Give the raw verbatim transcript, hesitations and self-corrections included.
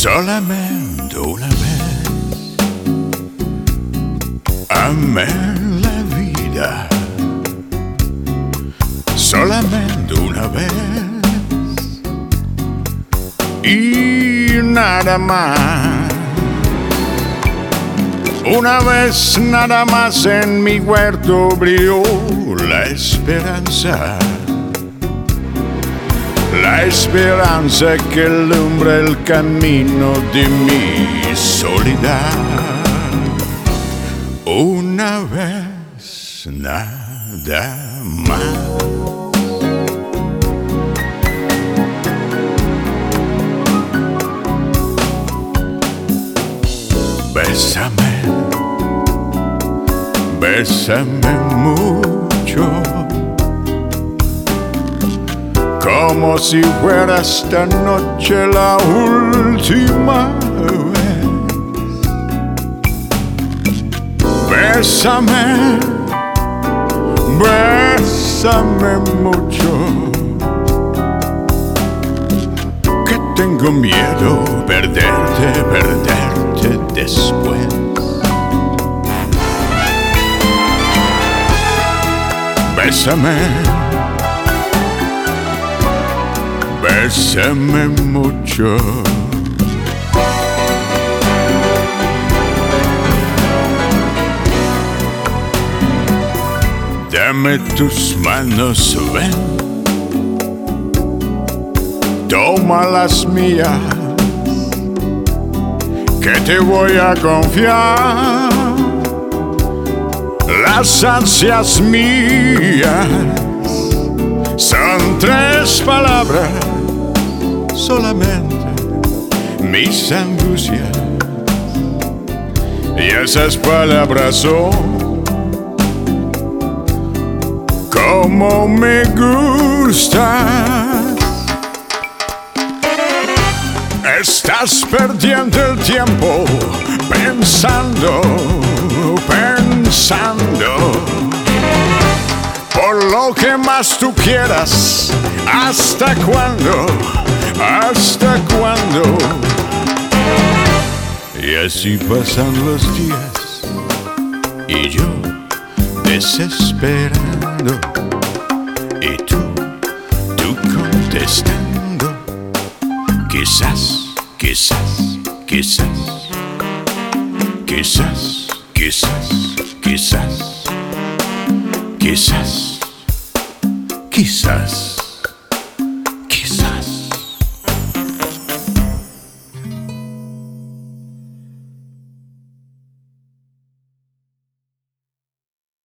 Solamente una vez amé la vida, solamente una vez y nada más. Una vez nada más en mi huerto brilló la esperanza, la esperanza que alumbra el camino de mi soledad. Una vez nada más. Bésame, bésame mucho, como si fuera esta noche la última vez. Bésame, bésame mucho, que tengo miedo perderte, perderte después. Bésame, bésame mucho. Dame tus manos, ven, toma las mías, que te voy a confiar las ansias mías. Son tres palabras solamente, mis angustias, y esas palabras son como me gustas. Estás perdiendo el tiempo pensando, pensando por lo que más tú quieras. ¿Hasta cuándo? ¿Hasta cuándo? Y así pasan los días y yo desesperando, y tú, tú contestando. Quizás, quizás, quizás, quizás, quizás, quizás, quizás, quizás.